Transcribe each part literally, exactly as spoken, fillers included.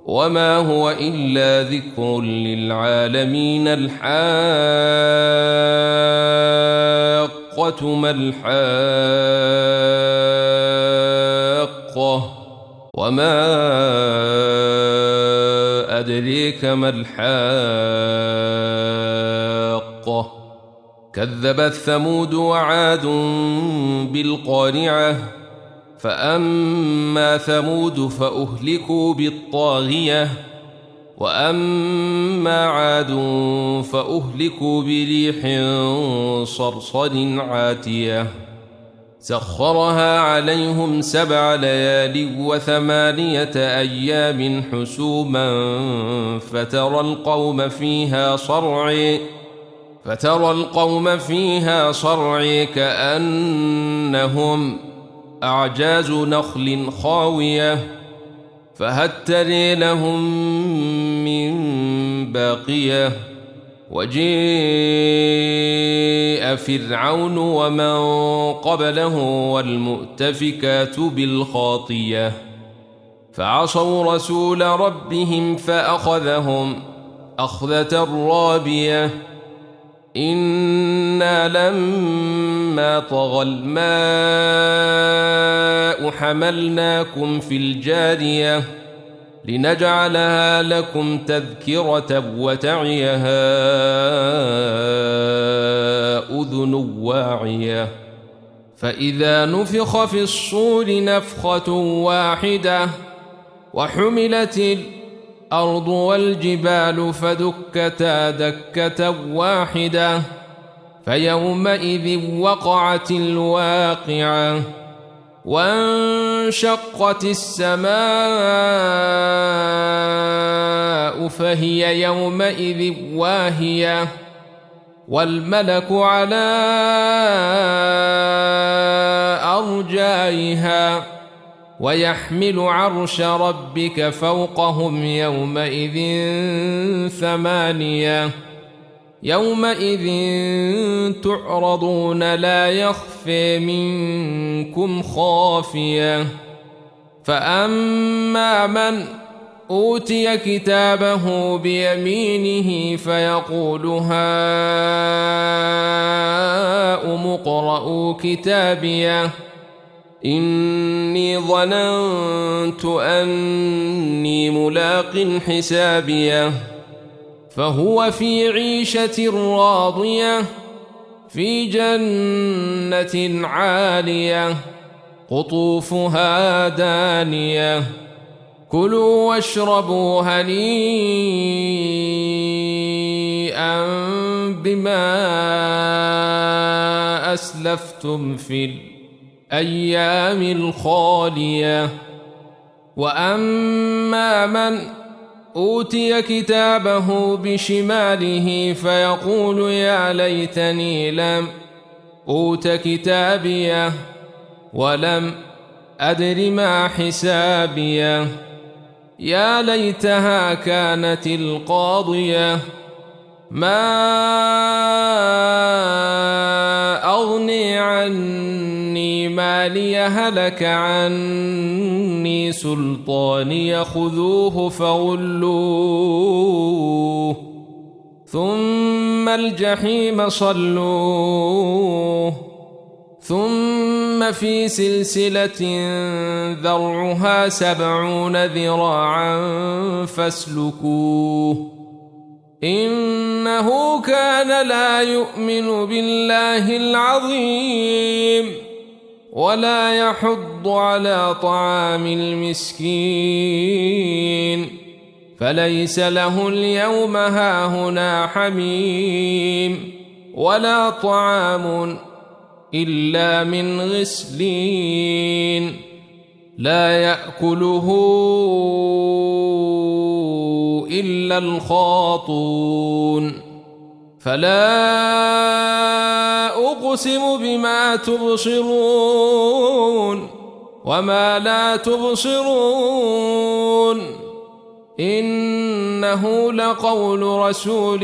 وما هو إلا ذكر للعالمين. الحاقة ما الحاقة وما أدريك ما الحاقة كذبت ثمود وعاد بالقارعة فأما ثمود فأهلكوا بالطاغية وأما عاد فأهلكوا بريح صرصر عاتية سخرها عليهم سبع ليال وثمانية أيام حسوما فترى القوم فيها صرعى فترى القوم فيها صرعى كأنهم أعجاز نخل خاوية فهل ترى لهم من باقية وجيء فرعون ومن قبله والمؤتفكات بالخاطية فعصوا رسول ربهم فأخذهم أخذة رابية إنا لما طغى الماء حملناكم في الجارية لنجعلها لكم تذكرة وتعيها أذن واعية فإذا نفخ في الصور نفخة واحدة وحملت الأرض والجبال فدكتا دكة واحدة فيومئذ وقعت الواقعة وانشقت السماء فهي يومئذ واهية والملك على أرجائها ويحمل عرش ربك فوقهم يومئذ ثمانية يومئذ تعرضون لا يخفى منكم خافية فأما من أوتي كتابه بيمينه فيقول هاؤم اقرءوا كتابيه إني ظننت أني ملاق حسابيه فهو في عيشة راضية في جنة عالية قطوفها دانية كلوا واشربوا هنيئا بما أسلفتم في الأيام الخالية وأما من أوتي كتابه بشماله فيقول يا ليتني لم أوت كتابيه ولم أدر ما حسابيه يا ليتها كانت القاضية ما أغني عني مالي هلك عني سلطاني خذوه فغلوه ثم الجحيم صلوه ثم في سلسلة ذرعها سبعون ذراعا فاسلكوه إنه كان لا يؤمن بالله العظيم ولا يحض على طعام المسكين فليس له اليوم هاهنا حميم ولا طعام إلا من غسلين لا يأكله إلا الخاطون فلا أقسم بما تبصرون وما لا تبصرون إنه لقول رسول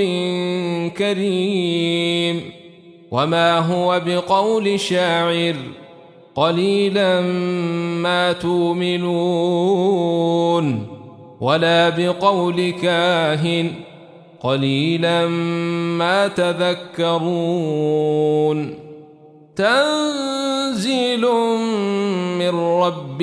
كريم وما هو بقول شاعر قليلا ما تؤمنون ولا بقول كاهن قليلا ما تذكرون تنزيل من رب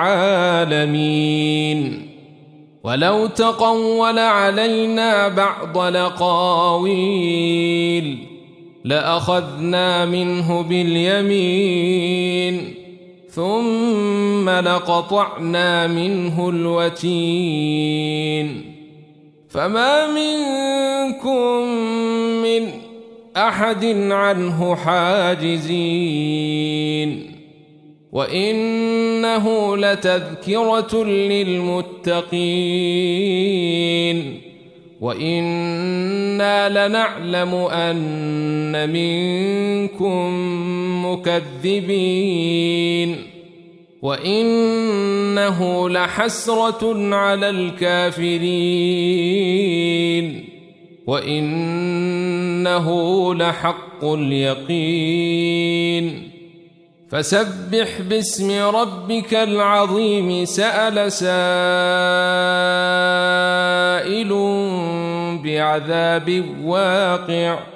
العالمين ولو تقول علينا بعض الأقاويل لأخذنا منه باليمين ثم لقطعنا منه الوتين فما منكم من أحد عنه حاجزين وإنه لتذكرة للمتقين وإنا لنعلم أن منكم مكذبين وإنه لحسرة على الكافرين وإنه لحق اليقين فسبح باسم ربك العظيم سأل سائل بعذاب واقع